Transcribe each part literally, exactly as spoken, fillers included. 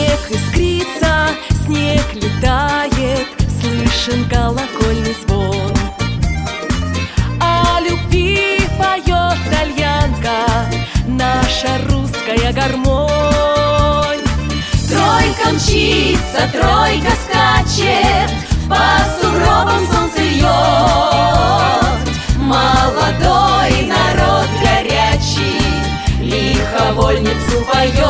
Снег искрится, снег летает, слышен колокольный звон. О любви поет тальянка, наша русская гармонь. Тройка мчится, тройка скачет, по суровым солнце льет. Молодой народ горячий лиховольницу поет.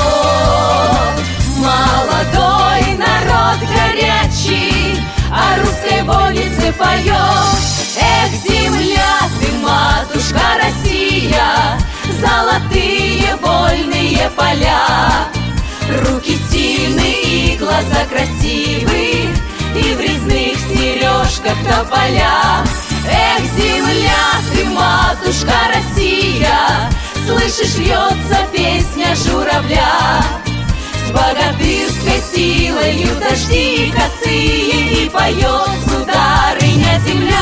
Молодой народ горячий о русской вольнице поет. Эх, земля ты, матушка Россия, золотые вольные поля. Руки сильные и глаза красивые, и в резных сережках тополя. Эх, земля ты, матушка Россия, слышишь, льется песня журавля. С богатырской силою дожди косые, и поет сударыня земля.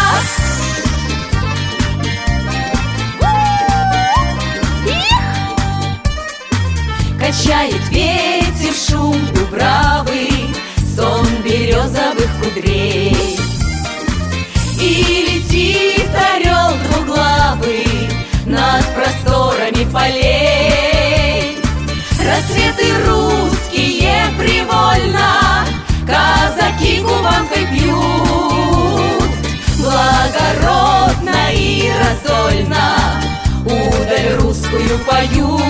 Качает ветер шум дубравы, сон березовых кудрей. И летит орел двуглавый над просторами полей. Рассветы русские привольно казаки кубанкой пьют. Благородно и раздольно удаль русскую поют.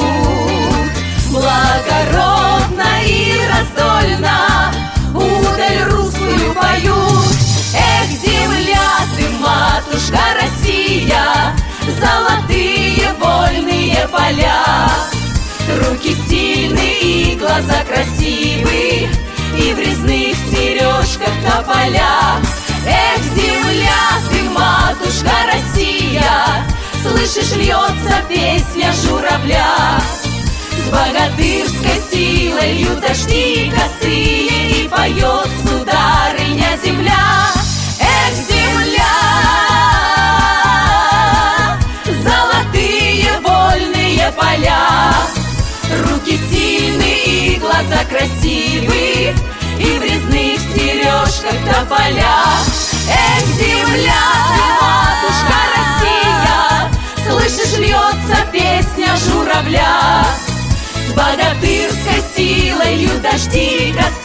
Благородно и раздольно удаль русскую поют. Эх, земля ты, матушка Россия, золотые вольные поля. Руки сильные и глаза красивые, и в резных сережках тополя. Эх, земля ты, матушка Россия, слышишь, льется песня журавля. С богатырской силой льют дожди косые, и поет сударыня земля. Эх, земля, золотые вольные поля. Руки сильные и глаза красивые, и в резных сережках тополя. Эх, земля ты, матушка Россия, слышишь, льется песня журавля. С богатырской силой льют дожди косые,